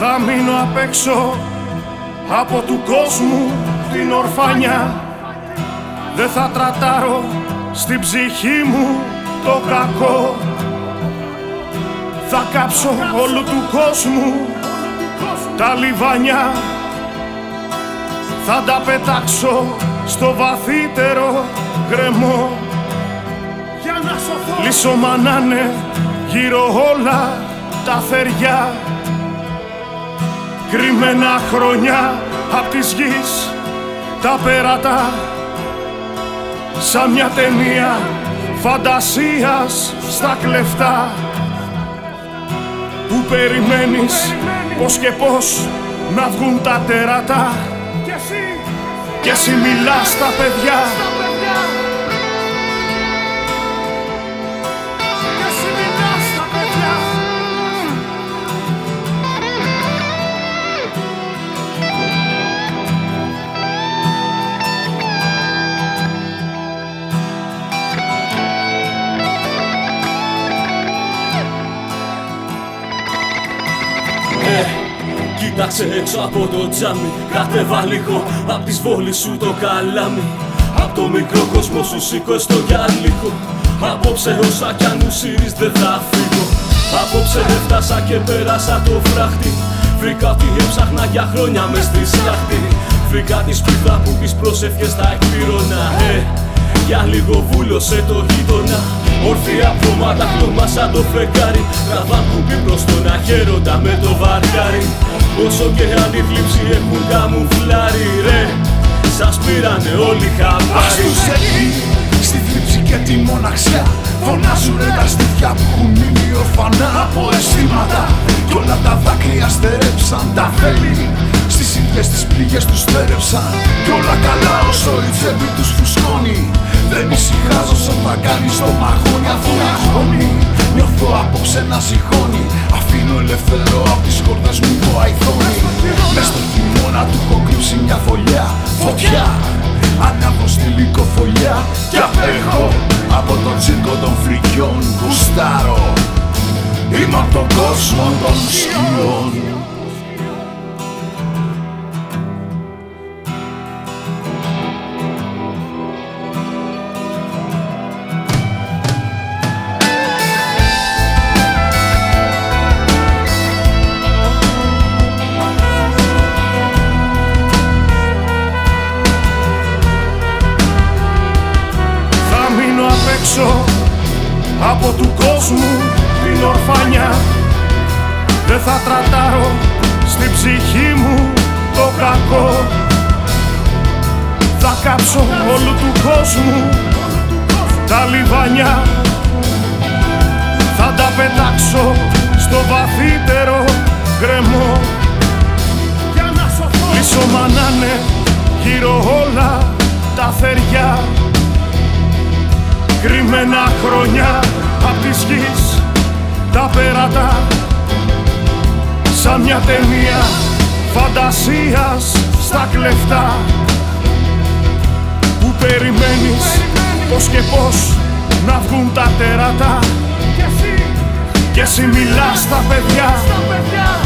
Θα μείνω απ' έξω από του κόσμου την ορφανιά. Δεν θα τρατάρω στην ψυχή μου το κακό. Θα κάψω όλου του κόσμου τα λιβανιά. Θα τα πετάξω στο βαθύτερο γκρεμό. Για να σωθώ λισομανάνε γύρω όλα τα θεριά. Κρυμμένα χρόνια απ' της γης τα πέρατα, σαν μια ταινία φαντασίας στα κλεφτά. Που περιμένεις πως και πως να βγουν τα τέρατα, κι εσύ μιλάς στα παιδιά. Κοίταξε έξω από το τζάμι, κατέβα λίγο απ' τις βόλεις σου το καλάμι. Απ' το μικρό κόσμο σου σήκω το γυαλίκο. Απόψε όσα κι αν ουσύρεις δεν θα φύγω. Απόψε έφτασα και πέρασα το φράχτη. Βρήκα ό,τι έψαχνα για χρόνια μες στη στάχτη. Βρήκα τη σπίθα που τις πρόσευχες θα εκπλήρωνα. Για λίγο βούλωσε το γείτονα. Ορθία χρώματα χρώμα σαν το φεγγάρι. Τραβάν κουμπί προς τον αχαίροντα με το βαρκάρι. Όσο και αν η θλίψη έχουν καμουφλάρι, ρε, σας πήρανε όλοι χαμπάρι. Ας τους εκεί, στη θλίψη και τη μοναξιά. Φωνάζουνε τα στήθια που έχουν μείνει ορφανά από αισθήματα. Κι όλα τα δάκρυα στερέψαν τα βέλη. Στις ίδιες τις πληγές τους στέρεψαν. Κι όλα καλά όσο η τσέπη τους φουσκώνει. Δεν ησυχάζω όσο θα κάνεις το μαγόνι αφού αγώνει. Νιώθω απόψε να ζυγώνει. Αφήνω ελεύθερο απ' τις χορδές μου το αϊθόνι. Μες στο χειμώνα του έχω κρύψει μια φωλιά. Φωτιά, ανάβω στη λυκοφωλιά. Κι απέχω από τον τσίρκο των φρικιών. Γουστάρω, είμαι απ' τον κόσμο των σκιών. Από του κόσμου την ορφανιά. Δεν θα τρατάρω στην ψυχή μου το κακό. Θα κάψω όλου του κόσμου τα λιβανιά. Θα τα πετάξω στο βαθύτερο γκρεμό. Λισομανάνε γύρω όλα τα θεριά. Κρυμμένα χρόνια απ' της γης τα πέρατα, σαν μια ταινία φαντασίας στα κλεφτά. Που περιμένεις πως και πως να βγουν τα τέρατα, κι εσύ μιλάς στα παιδιά.